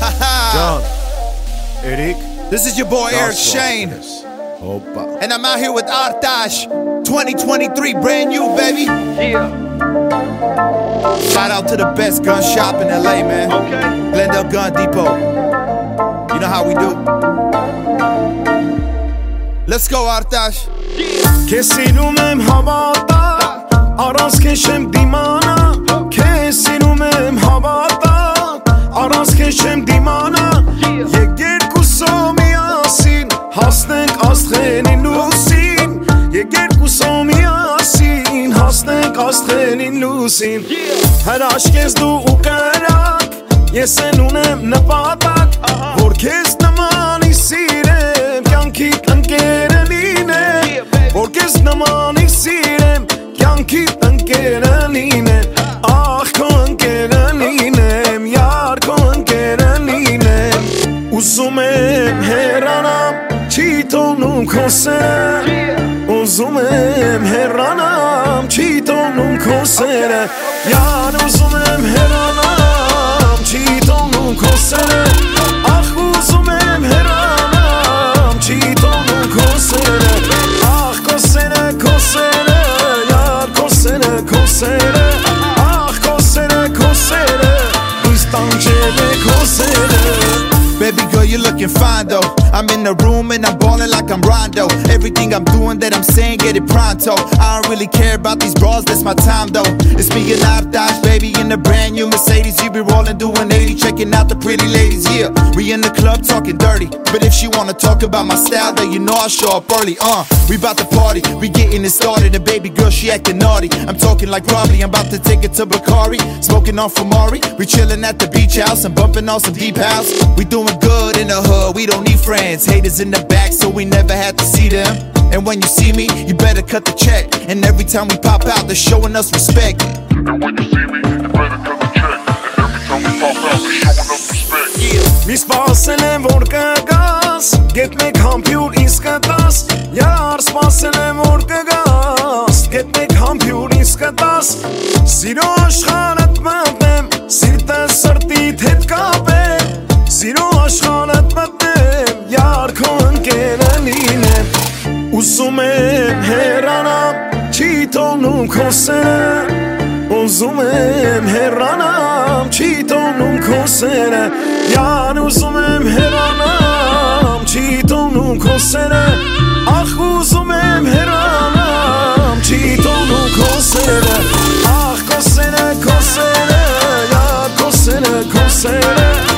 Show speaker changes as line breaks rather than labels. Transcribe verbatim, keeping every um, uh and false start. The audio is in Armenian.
John, Eric.
This is your boy Eric Shane.
Opa.
And I'm out here with Artash. twenty twenty-three, brand new, baby.
Yeah.
Shout out to the best gun shop in L A, man.
Okay.
Glendale Gun Depot. You know how we do. Let's go, Artash.
Քեսինում եմ հավատա, առանց քեզ չեմ դիմանա. Քեսինում եմ հավատա, առանց քեզ չեմ դիմանա. Եկ երկուսո միասին, հասնենք աստղերին լուսին. Եկ երկուսո միասին, հասնենք աստղերին լուսին. Հրաշք ես դու ու կրակ, ես են ունեմ նպատակ, որ քեզ նմանի սիրեմ, կյանքիդ ընկերը լինեմ. Որ քեզ նմանի սիրեմ, կյանքիդ ընկերը լինեմ. Ախ քո ընկերը լինեմ, յար քո ընկերը լինեմ. Ուզում եմ հեռանամ, չի թողնում քո սերը. Ուզում եմ հեռանամ, չի թողնում քո սերը. Յար ուզում եմ հեռանամ, չի թողնում քո սերը. Ախ ուզում եմ հեռանամ, չի թողնում քո սերը. Ախ քո սերը, քո սերը, յար քո սերը, քո սերը. Ախ քո սերը, քո սերը, ինձ տանջել է քո սերը.
Baby girl, you're looking fine though. I'm in the room and I'm ballin' like I'm Rondo. Everything I'm doing that I'm saying, get it pronto. I don't really care about these bras, that's my time though. It's me and Artash, baby, in the brand new Mercedes. You be rollin', doing eighty, checking out the pretty ladies, yeah. We in the club talking dirty, but if she wanna talk about my style, then you know I'll show up early, uh. We bout to party, we getting it started. And baby girl, she acting naughty. I'm talking like Robbie, I'm about to take it to Bacardi. Smoking on Famari, we chillin' at the beach house and bumping on some deep house. We doing good in the hood, we don't need friends. Haters in the back, so we never had to see them. And when you see me, you better cut the check. And every time we pop out, they're showing us respect.
And when you see me, you better cut the check. And every time we pop out, they're showing us respect.
Mi sպասել եմ որ կգաս, գետ մեկ համբյուր ինձ կտաս. Յար սպասել եմ որ կգաս, գետ մեկ համբյուր ինձ կտաս. Սիրո աշխարհդ մտնեմ, սիրտը սրտիդ հետ կապեմ. Սիրո աշխարհդ մտնեմ, յար քո ընկերը լինեմ. Ուզում եմ հեռանամ, չի թողնում քո սերը. Ուզում եմ հեռանամ, չի թողնում քո սերը. Յար ուզում եմ հեռանամ, չի թողնում քո սերը. Ախ ուզում եմ հեռանամ, չի թողնում քո սերը. Ախ քո սերը, քո սերը, յար քո սերը, քո սերը.